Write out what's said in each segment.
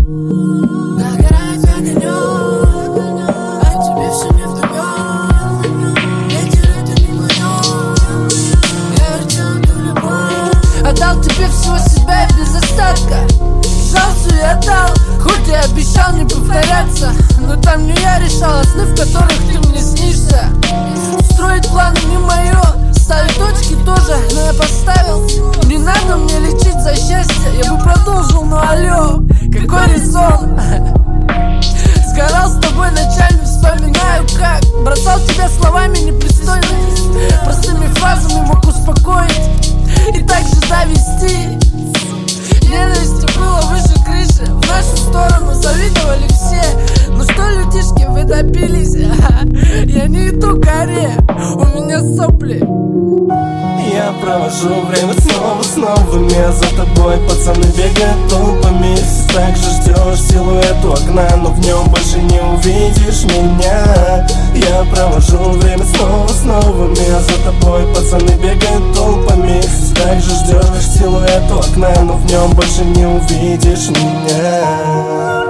Нагорает огонём, а тебе всё невдомёк. Ветер — это не моё, я вертел эту любовь. Отдал тебе всего себя и без остатка. Жал всё и отдал, хоть и обещал не повторяться. Но там не я решал, а сны, в которых ты мне снишься. Строить планы не моё, ставить точки тоже, но я поставил. Не надо мне лечить за счастье, я бы продолжил, но алло, какой резон? Сгорал с тобой ночами, вспоминаю как бросал тебя словами непристойными, простыми фразами мог успокоить и так же довести. Ненависти было выше крыши, в нашу сторону завидовали все. Ну что, людишки, вы добились? Я не иду к горе, у меня сопли. Я провожу время снова с новыми, а за тобой пацаны бегают толпами. Так же ждешь силуэт у окна, но в нем больше не увидишь меня. Я провожу время снова с новыми, а за тобой пацаны бегают толпами. Так же ждешь силуэт у окна, но в нем больше не увидишь меня.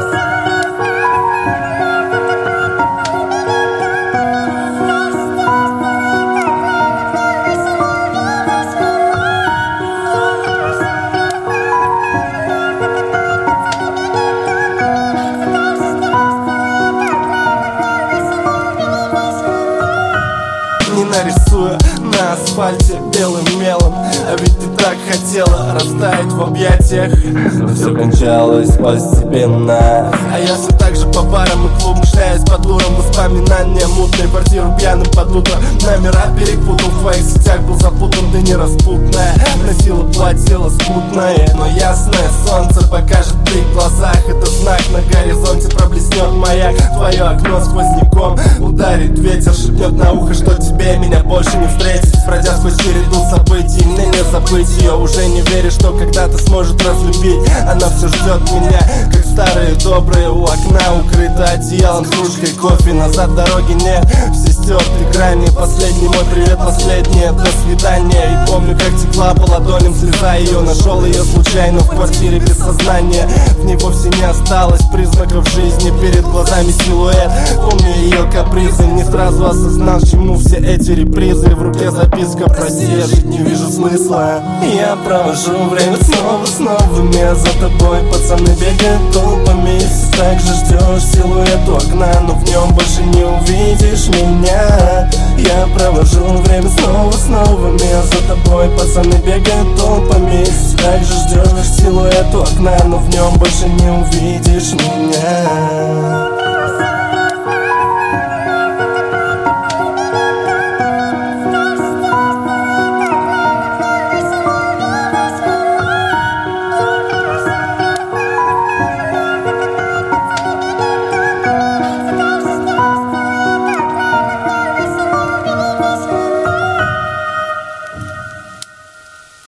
Не нарисуя на асфальте белым мелом, а ведь ты так хотела растаять в объятиях. Но все кончалось постепенно. А я все так же по барам и клубам шляюсь по дурам. Воспоминания мутные, квартиру пьяным под утро. Номера перепутал, в твоих сетях был запутан. Ты не распутная, носила платье лоскутное, но ясное солнце покажет в твоих глазах. Это знак, на горизонте проблеснет маяк. Твое окно сквозняком ударит ветер, шепнет на ухо, что тебе меня больше не встретить. Пройдя сквозь череду событий, мне не забыть ее. Уже не веришь, что когда-то сможет разлюбить. Она все ждет меня, как старые добрые. У окна укрыто одеялом, кружкой кофе. Назад дороги нет, все стерты грани. Последний мой привет, последнее до свидания. И помню, как текла по ладоням слеза ее. Нашел ее случайно в квартире без сознания. В ней вовсе не осталось признаков жизни. Перед глазами силуэт, помню ее капризы. Не сразу осознал, чему все эти репризы. В руке записка: прости, я жить не вижу смысла. Я провожу время снова с новыми, а за тобой пацаны бегают толпами. Так же ждешь силуэт у окна, но в нем больше не увидишь меня. Я провожу время снова с новыми, а за тобой пацаны бегают толпами. Так же ждешь силуэт у окна, но в нем больше не увидишь меня.